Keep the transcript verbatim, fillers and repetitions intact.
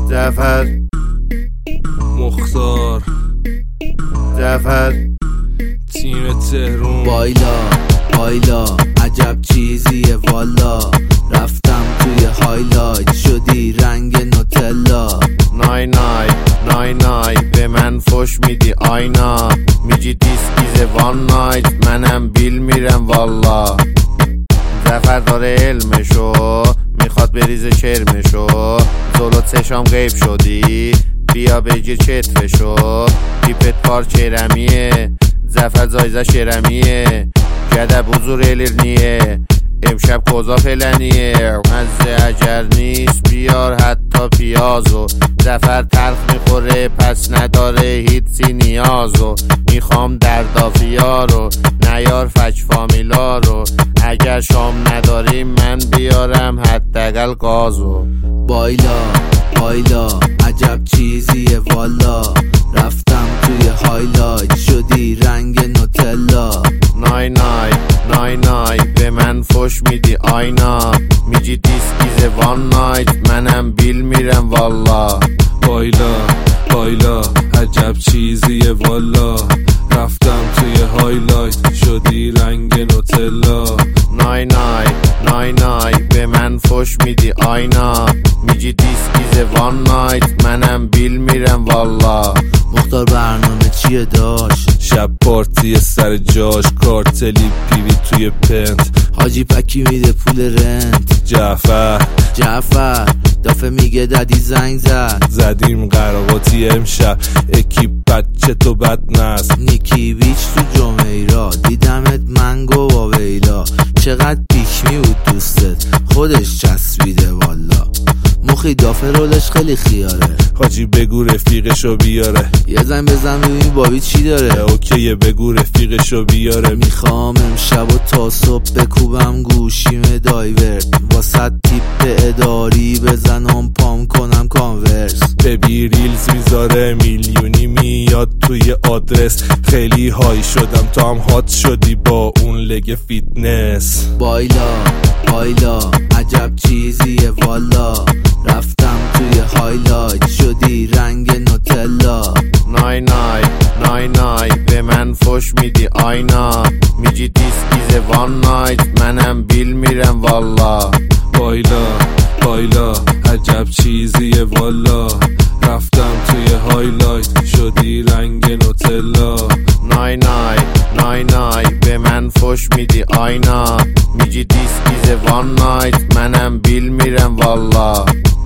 زفر مختار زفر تیم تهرون. بایلا بایلا عجب چیزیه والا، رفتم توی هایلایت شدی رنگ نوتلا. نای نای نای نای به من فش میدی آینا، میگی دیسکیز وان نایت منم بیل میرم والا. زفر داره علمشو میخواد بریزه کرمشو، زلو چشام غیب شدی بیا بگیر چتفشو. پیپت پار چرمیه زفر زایزه شرمیه، گدب حضور الرنیه امشب کوزا فلنیه. مزه اگر نیست بیار حتی پیازو، زفر تلخ میخوره پس نداره هیچی نیازو. میخوام دردافیا رو نیار فک فامیلا رو، اگر شام نداریم من بیارم حداقل گازو. بایلا بایلا عجب چیزیه والا، رفتم توی هایلایت شدی رنگ نوتلا. نای نای نای نای به من فش میدی آینا، میگی دیسکیز وان نایت منم بیل میرم والا. بایلا بایلا عجب چیزیه والا، رفتم توی هایلایت شدی رنگ نوتلا. نای نای نای نای به من فش میدی آینا، میگی دیسکیز وان نایت منم بیل میرم والا. مختار برنامه چیه داشت؟ شب پارتی سر جاش، کارتلی پیوی توی پنت، حاجی پکی میده پول رنت. جعفر جعفر دافه میگه ددی زنگ زد، زدیم قراقاتی امشب اکیپ بچه تو بد نست. نیکی بیچ تو جمیرا دیدمت منگو با ویلا، چقدر پیک می بود دوستت خودش چسبیده والا. مخی دافه رولش خیلی خیاره، حاجی بگو رفیقشو بیاره. یه زن بزن ببین بابی چی داره. اوکیه بگو رفیقشو بیاره. میخوام امشب و تا صبح بکوبم گوشیم دایورت، واسه تیپ اداری بزنم پام کنم کانورس. ببی ریلز میذاره میلیونی میاد توی آدرس، خیلی های شدم تو هم هات شدی با اون لگ فیتنس. بایلا بایلا عجب چیزیه والا، رفتم توی هایلایت شدی رنگ نوتلا. نای نای نای نای به من فش میدی آینا، میگی دیسکیز وان نایت منم بیل میرم والا. بایلا بایلا عجب چیزیه والا، رفتم توی هایلایت شدی رنگ نوتلا. نای نای نای نای به من فش میدی آینا، میگی دیسکیز وان نایت منم بیل میرم والا.